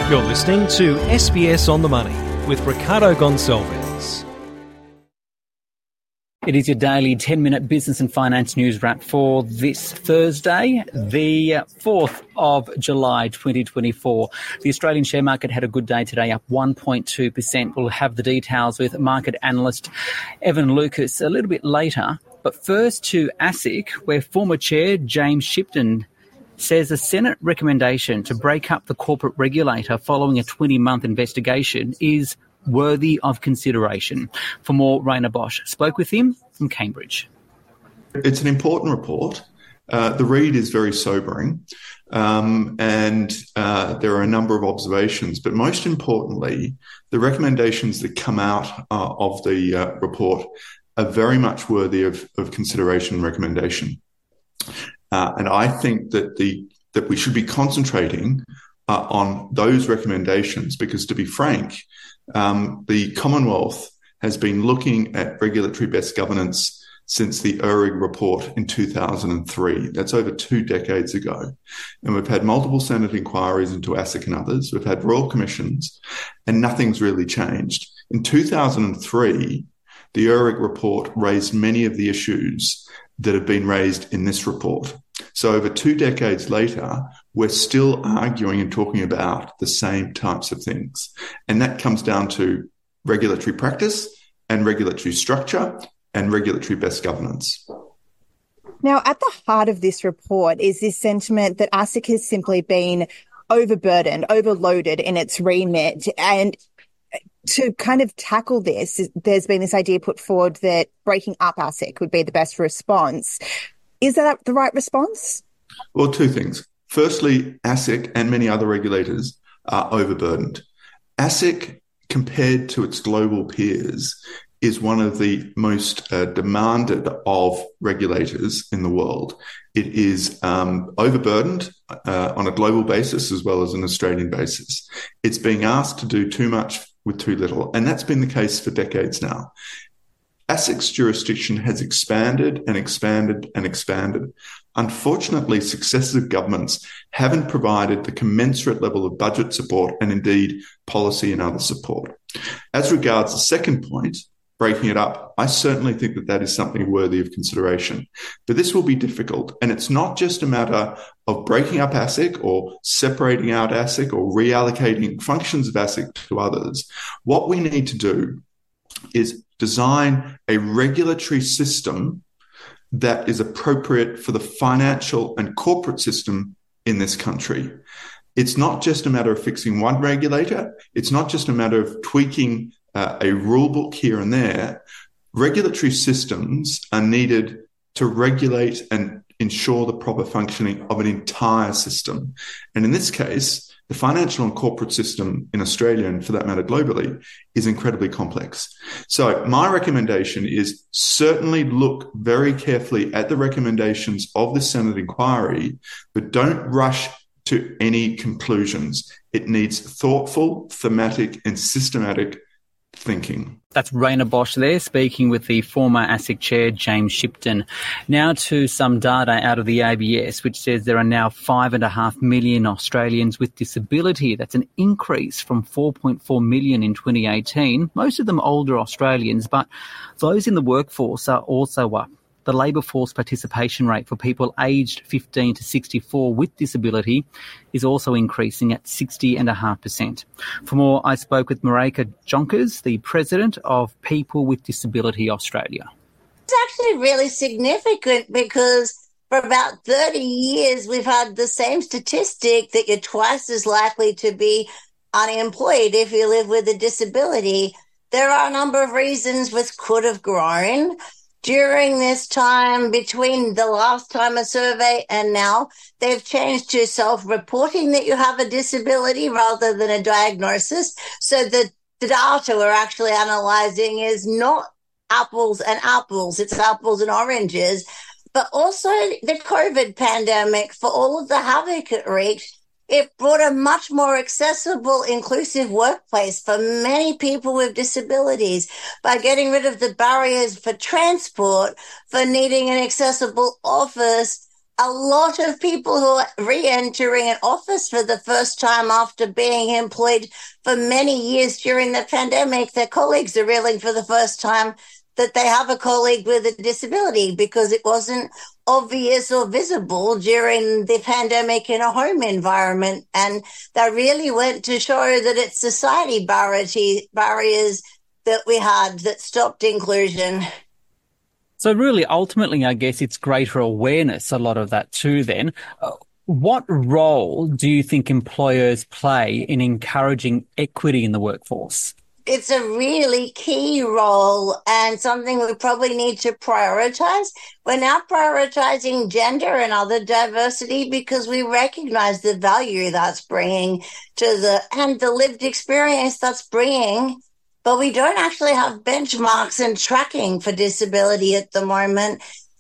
You're listening to SBS On The Money with Ricardo Gonçalves. It is your daily 10-minute business and finance news wrap for this Thursday, the 4th of July 2024. The Australian share market had a good day today, up 1.2%. We'll have the details with market analyst Evan Lucas a little bit later. But first to ASIC, where former chair James Shipton says a Senate recommendation to break up the corporate regulator following a 20-month investigation is worthy of consideration. For more, Rainer Bosch spoke with him from Cambridge. It's an important report. The read is very sobering, and there are a number of observations, but most importantly, the recommendations that come out of the report are very much worthy of consideration and recommendation. And I think that we should be concentrating on those recommendations because, to be frank, the Commonwealth has been looking at regulatory best governance since the Uhrig report in 2003. That's over 2 decades ago. And we've had multiple Senate inquiries into ASIC and others. We've had royal commissions, and nothing's really changed. In 2003, the Uhrig report raised many of the issues that have been raised in this report. So over 2 decades later, we're still arguing and talking about the same types of things. And that comes down to regulatory practice and regulatory structure and regulatory best governance. Now, at the heart of this report is this sentiment that ASIC has simply been overburdened, overloaded in its remit. And to kind of tackle this, there's been this idea put forward that breaking up ASIC would be the best response. Is that the right response? Well, 2 things. Firstly, ASIC and many other regulators are overburdened. ASIC, compared to its global peers, is one of the most demanded of regulators in the world. It is overburdened on a global basis as well as an Australian basis. It's being asked to do too much with too little, and that's been the case for decades now. ASIC's jurisdiction has expanded and expanded and expanded. Unfortunately, successive governments haven't provided the commensurate level of budget support and indeed policy and other support. As regards the second point, breaking it up, I certainly think that is something worthy of consideration. But this will be difficult, and it's not just a matter of breaking up ASIC or separating out ASIC or reallocating functions of ASIC to others. What we need to do is design a regulatory system that is appropriate for the financial and corporate system in this country. It's not just a matter of fixing one regulator. It's not just a matter of tweaking a rule book here and there. Regulatory systems are needed to regulate and ensure the proper functioning of an entire system. And in this case, the financial and corporate system in Australia, and for that matter globally, is incredibly complex. So my recommendation is certainly look very carefully at the recommendations of the Senate inquiry, but don't rush to any conclusions. It needs thoughtful, thematic, and systematic thinking. That's Rainer Bosch there, speaking with the former ASIC chair, James Shipton. Now to some data out of the ABS, which says there are now 5.5 million Australians with disability. That's an increase from 4.4 million in 2018, most of them older Australians, but those in the workforce are also up. The labour force participation rate for people aged 15 to 64 with disability is also increasing at 60.5%. For more, I spoke with Mareika Jonkers, the president of People with Disability Australia. It's actually really significant because for about 30 years we've had the same statistic that you're twice as likely to be unemployed if you live with a disability. There are a number of reasons which could have grown. During this time between the last time a survey and now, they've changed to self-reporting that you have a disability rather than a diagnosis. So the data we're actually analysing is not apples and apples, it's apples and oranges. But also the COVID pandemic, for all of the havoc it wreaked, it brought a much more accessible, inclusive workplace for many people with disabilities by getting rid of the barriers for transport, for needing an accessible office, a lot of people who are re-entering an office for the first time after being employed for many years during the pandemic, their colleagues are realizing for the first time that they have a colleague with a disability because it wasn't obvious or visible during the pandemic in a home environment. And that really went to show that it's society barriers that we had that stopped inclusion. So really, ultimately, I guess it's greater awareness, a lot of that too then. What role do you think employers play in encouraging equity in the workforce? It's a really key role and something we probably need to prioritize. We're now prioritizing gender and other diversity because we recognize the value that's bringing and the lived experience that's bringing, but we don't actually have benchmarks and tracking for disability at the moment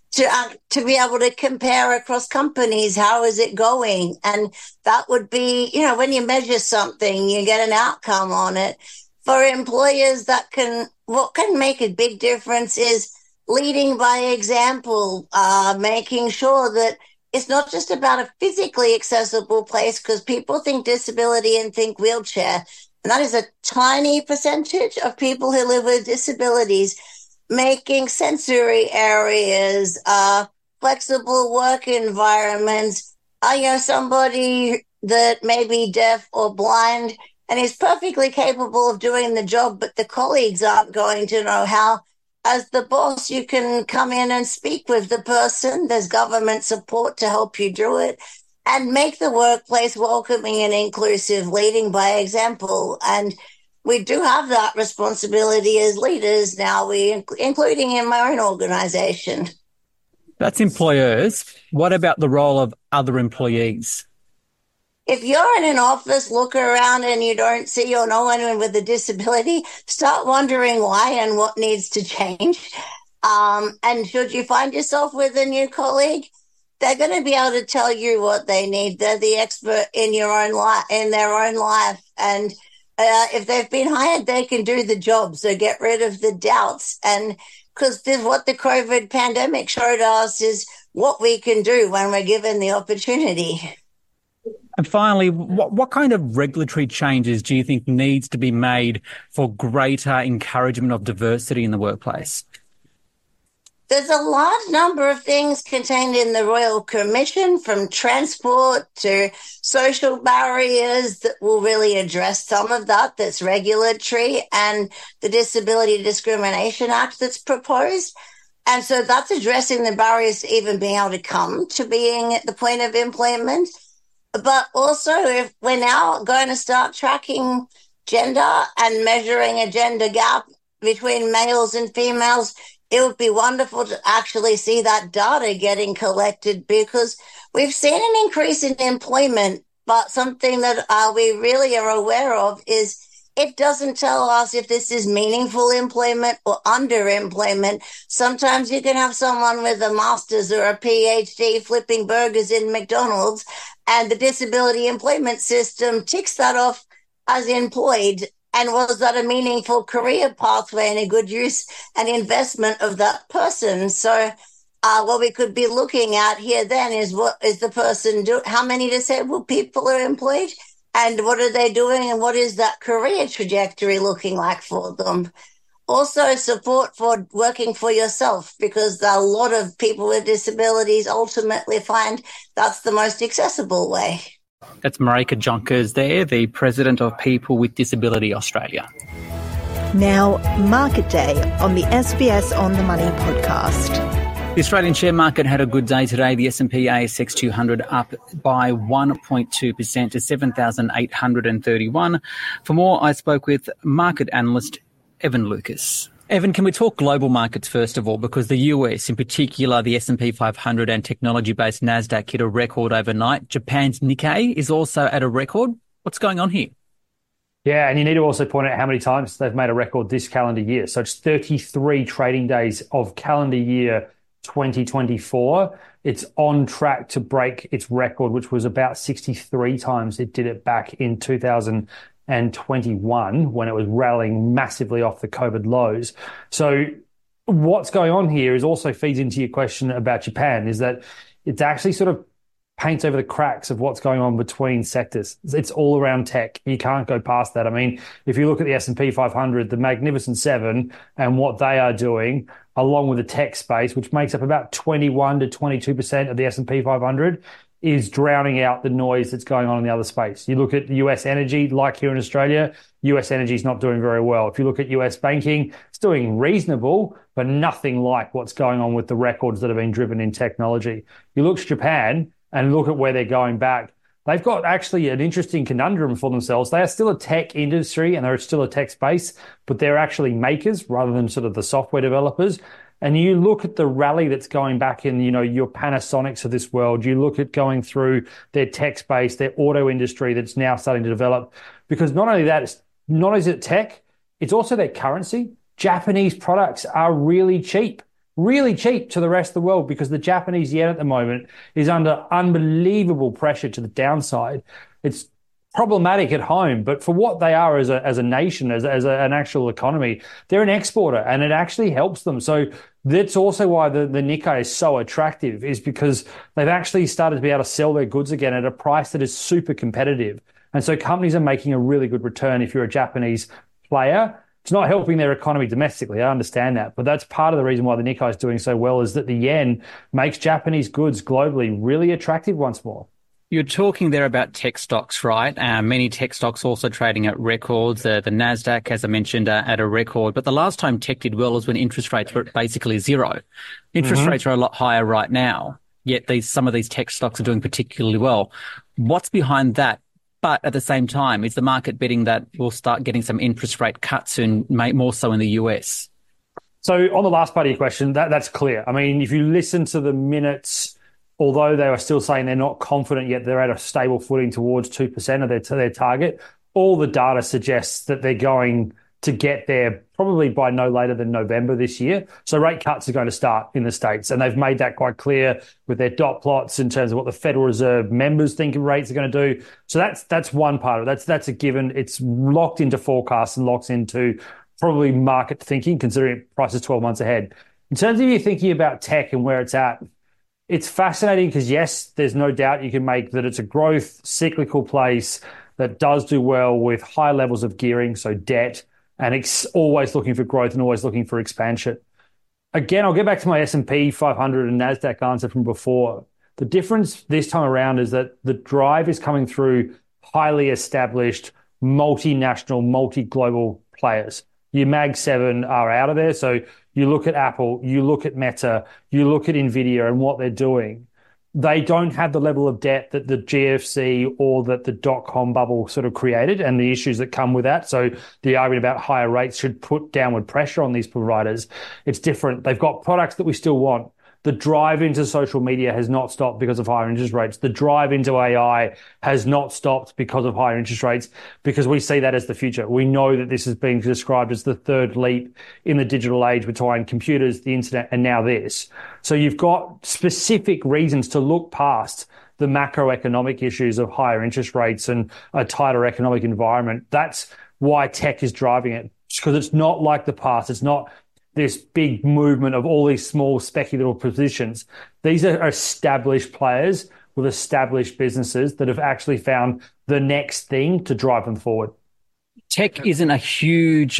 to be able to compare across companies. How is it going? And that would be, when you measure something, you get an outcome on it. For employers what can make a big difference is leading by example, making sure that it's not just about a physically accessible place because people think disability and think wheelchair. And that is a tiny percentage of people who live with disabilities. Making sensory areas, flexible work environments. Somebody that may be deaf or blind and is perfectly capable of doing the job, but the colleagues aren't going to know how. As the boss, you can come in and speak with the person. There's government support to help you do it and make the workplace welcoming and inclusive, leading by example. And we do have that responsibility as leaders now, including in my own organization. That's employers. What about the role of other employees? If you're in an office, look around and you don't see or know anyone with a disability, start wondering why and what needs to change. And should you find yourself with a new colleague, they're going to be able to tell you what they need. They're the expert in their own life. And if they've been hired, they can do the job. So get rid of the doubts. And because what the COVID pandemic showed us is what we can do when we're given the opportunity. And finally, what kind of regulatory changes do you think needs to be made for greater encouragement of diversity in the workplace? There's a large number of things contained in the Royal Commission, from transport to social barriers, that will really address some of that. That's regulatory, and the Disability Discrimination Act that's proposed. And so that's addressing the barriers to even being able to come to being at the point of employment. But also, if we're now going to start tracking gender and measuring a gender gap between males and females, it would be wonderful to actually see that data getting collected, because we've seen an increase in employment, but something that we really are aware of is it doesn't tell us if this is meaningful employment or underemployment. Sometimes you can have someone with a master's or a PhD flipping burgers in McDonald's, and the disability employment system ticks that off as employed. And was that a meaningful career pathway and a good use and investment of that person? So what we could be looking at here then is, what is the person doing? How many disabled people are employed? And what are they doing? And what is that career trajectory looking like for them? Also, support for working for yourself, because a lot of people with disabilities ultimately find that's the most accessible way. That's Marika Jonkers there, the President of People with Disability Australia. Now, Market Day on the SBS On The Money podcast. The Australian share market had a good day today. The S&P ASX 200 up by 1.2% to 7,831. For more, I spoke with market analyst Evan Lucas. Evan, can we talk global markets first of all? Because the US, in particular, the S&P 500 and technology-based NASDAQ hit a record overnight. Japan's Nikkei is also at a record. What's going on here? Yeah, and you need to also point out how many times they've made a record this calendar year. So it's 33 trading days of calendar year 2024. It's on track to break its record, which was about 63 times it did it back in 2021 when it was rallying massively off the COVID lows. So what's going on here is also feeds into your question about Japan, is that it actually sort of paints over the cracks of what's going on between sectors. It's all around tech. You can't go past that. I mean, if you look at the S&P 500, the Magnificent Seven and what they are doing, along with the tech space, which makes up about 21 to 22% of the S&P 500, is drowning out the noise that's going on in the other space. You look at US energy, like here in Australia, US energy is not doing very well. If you look at US banking, it's doing reasonable, but nothing like what's going on with the records that have been driven in technology. You look at Japan and look at where they're going back. They've got actually an interesting conundrum for themselves. They are still a tech industry and they're still a tech space, but they're actually makers rather than sort of the software developers. And you look at the rally that's going back in, your Panasonics of this world. You look at going through their tech space, their auto industry that's now starting to develop. Because not only is it tech, it's also their currency. Japanese products are really cheap to the rest of the world because the Japanese yen at the moment is under unbelievable pressure to the downside. It's problematic at home, but for what they are as a nation, as an actual economy, they're an exporter and it actually helps them. So that's also why the Nikkei is so attractive, is because they've actually started to be able to sell their goods again at a price that is super competitive. And so companies are making a really good return if you're a Japanese player. It's not helping their economy domestically, I understand that, but that's part of the reason why the Nikkei is doing so well, is that the yen makes Japanese goods globally really attractive once more. You're talking there about tech stocks, right? Many tech stocks also trading at records. The Nasdaq, as I mentioned, at a record. But the last time tech did well was when interest rates were basically zero. Interest rates are a lot higher right now, yet some of these tech stocks are doing particularly well. What's behind that? But at the same time, is the market betting that we'll start getting some interest rate cuts soon, more so in the US? So on the last part of your question, that's clear. I mean, if you listen to the minutes, although they are still saying they're not confident yet, they're at a stable footing towards 2% of their target, all the data suggests that they're going to get there probably by no later than November this year. So rate cuts are going to start in the States, and they've made that quite clear with their dot plots in terms of what the Federal Reserve members think rates are going to do. So that's one part of it. That's a given. It's locked into forecasts and locked into probably market thinking, considering prices 12 months ahead. In terms of you thinking about tech and where it's at, it's fascinating because, yes, there's no doubt you can make that it's a growth, cyclical place that does do well with high levels of gearing, so debt, and it's always looking for growth and always looking for expansion. Again, I'll get back to my S&P 500 and NASDAQ answer from before. The difference this time around is that the drive is coming through highly established, multinational, multi-global players. Your Mag 7 are out of there, so you look at Apple, you look at Meta, you look at NVIDIA and what they're doing. They don't have the level of debt that the GFC or that the dot-com bubble sort of created and the issues that come with that. So the argument about higher rates should put downward pressure on these providers. It's different. They've got products that we still want. The drive into social media has not stopped because of higher interest rates. The drive into AI has not stopped because of higher interest rates, because we see that as the future. We know that this is being described as the third leap in the digital age between computers, the internet, and now this. So you've got specific reasons to look past the macroeconomic issues of higher interest rates and a tighter economic environment. That's why tech is driving it, because it's not like the past. It's not this big movement of all these small speculative positions. These are established players with established businesses that have actually found the next thing to drive them forward. Tech isn't a huge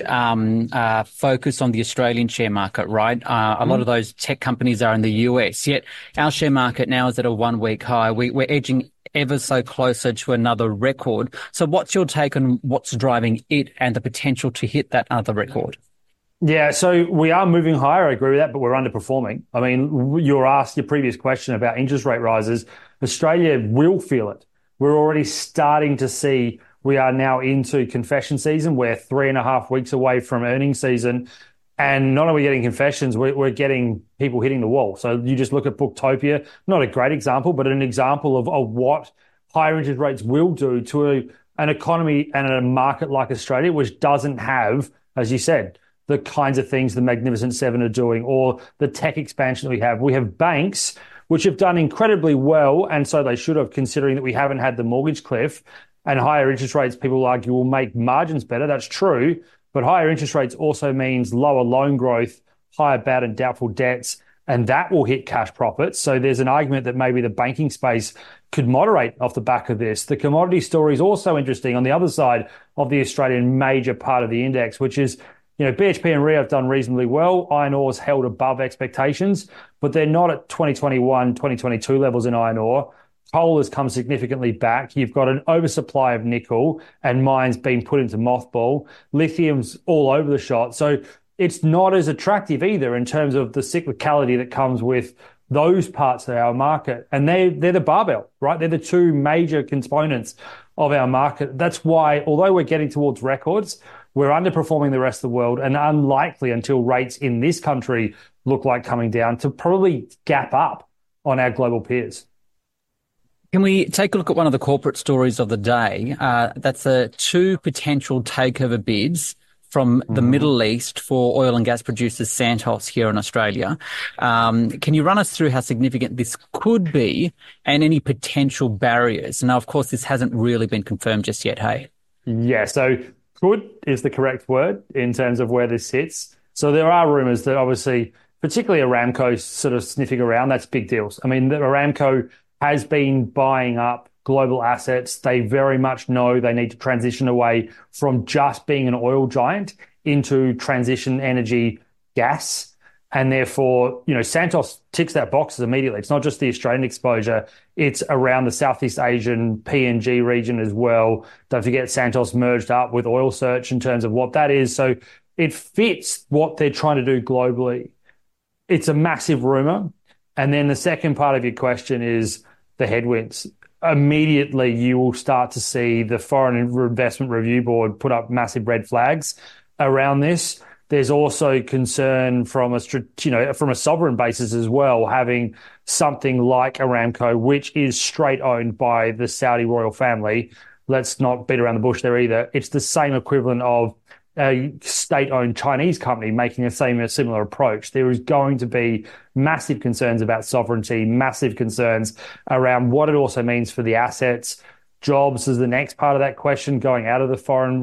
focus on the Australian share market, right? A lot of those tech companies are in the US, yet our share market now is at a 1-week high. We're edging ever so closer to another record. So what's your take on what's driving it and the potential to hit that other record? Yeah, so we are moving higher, I agree with that, but we're underperforming. I mean, you were asked your previous question about interest rate rises. Australia will feel it. We're already starting to see, we are now into confession season. We're 3.5 weeks away from earnings season. And not only are we getting confessions, we're getting people hitting the wall. So you just look at Booktopia, not a great example, but an example of what higher interest rates will do to an economy and a market like Australia, which doesn't have, as you said, the kinds of things the Magnificent Seven are doing or the tech expansion that we have. We have banks which have done incredibly well, and so they should have, considering that we haven't had the mortgage cliff, and higher interest rates, people argue, will make margins better. That's true, but higher interest rates also means lower loan growth, higher bad and doubtful debts, and that will hit cash profits. So there's an argument that maybe the banking space could moderate off the back of this. The commodity story is also interesting on the other side of the Australian major part of the index, which is, BHP and Rio have done reasonably well. Iron ore's held above expectations, but they're not at 2021, 2022 levels in iron ore. Coal has come significantly back. You've got an oversupply of nickel and mines being put into mothball. Lithium's all over the shot. So it's not as attractive either in terms of the cyclicality that comes with those parts of our market. And they're the barbell, right? They're the two major components of our market. That's why, although we're getting towards records, we're underperforming the rest of the world and unlikely until rates in this country look like coming down to probably gap up on our global peers. Can we take a look at one of the corporate stories of the day? That's two potential takeover bids from the Middle East for oil and gas producers Santos here in Australia. Can you run us through how significant this could be and any potential barriers? Now, of course, this hasn't really been confirmed just yet, hey? Yeah, so could is the correct word in terms of where this sits. So there are rumours that obviously, particularly Aramco sort of sniffing around, that's big deals. I mean, Aramco has been buying up global assets. They very much know they need to transition away from just being an oil giant into transition energy gas. And therefore, Santos ticks that box immediately. It's not just the Australian exposure. It's around the Southeast Asian PNG region as well. Don't forget Santos merged up with Oil Search in terms of what that is. So it fits what they're trying to do globally. It's a massive rumour. And then the second part of your question is the headwinds. Immediately, you will start to see the Foreign Investment Review Board put up massive red flags around this. There's also concern from a sovereign basis as well, having something like Aramco, which is straight owned by the Saudi royal family. Let's not beat around the bush there either. It's the same equivalent of a state-owned Chinese company making a similar approach. There is going to be massive concerns about sovereignty, massive concerns around what it also means for the assets. Jobs is the next part of that question, going out of the foreign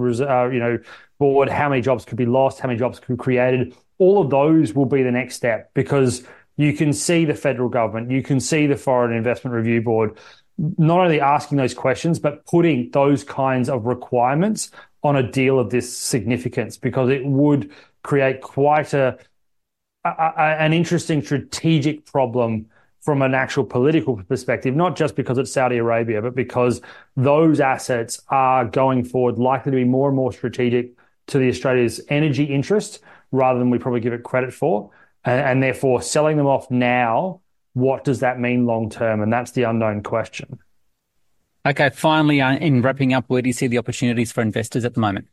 board. How many jobs could be lost? How many jobs could be created? All of those will be the next step, because you can see the federal government, you can see the Foreign Investment Review Board not only asking those questions, but putting those kinds of requirements on a deal of this significance, because it would create quite an interesting strategic problem from an actual political perspective, not just because it's Saudi Arabia, but because those assets are going forward likely to be more and more strategic to the Australia's energy interest rather than we probably give it credit for. And therefore, selling them off now, what does that mean long term? And that's the unknown question. Okay, finally, in wrapping up, where do you see the opportunities for investors at the moment?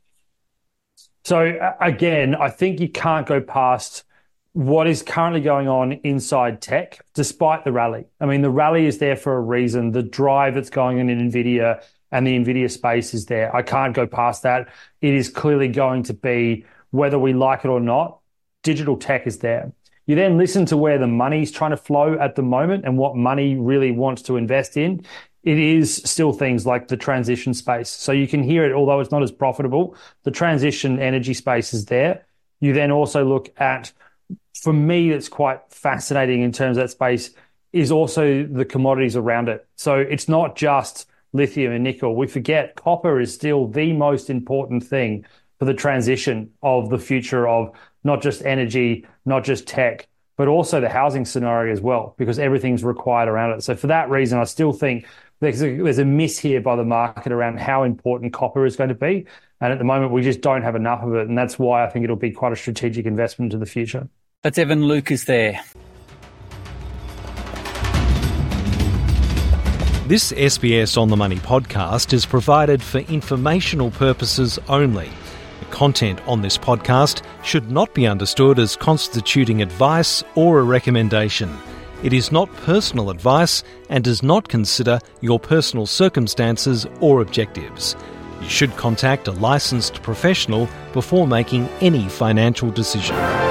So again, I think you can't go past what is currently going on inside tech, despite the rally. I mean, the rally is there for a reason. The drive that's going on in NVIDIA and the NVIDIA space is there. I can't go past that. It is clearly going to be, whether we like it or not, digital tech is there. You then listen to where the money's trying to flow at the moment and what money really wants to invest in. It is still things like the transition space. So you can hear it, although it's not as profitable. The transition energy space is there. You then also look at, for me, it's quite fascinating in terms of that space, is also the commodities around it. So it's not just lithium and nickel. We forget copper is still the most important thing for the transition of the future of not just energy, not just tech, but also the housing scenario as well, because everything's required around it. So for that reason, I still think there's a miss here by the market around how important copper is going to be. And at the moment, we just don't have enough of it. And that's why I think it'll be quite a strategic investment into the future. That's Evan Lucas there. This SBS On The Money podcast is provided for informational purposes only. The content on this podcast should not be understood as constituting advice or a recommendation. It is not personal advice and does not consider your personal circumstances or objectives. You should contact a licensed professional before making any financial decision.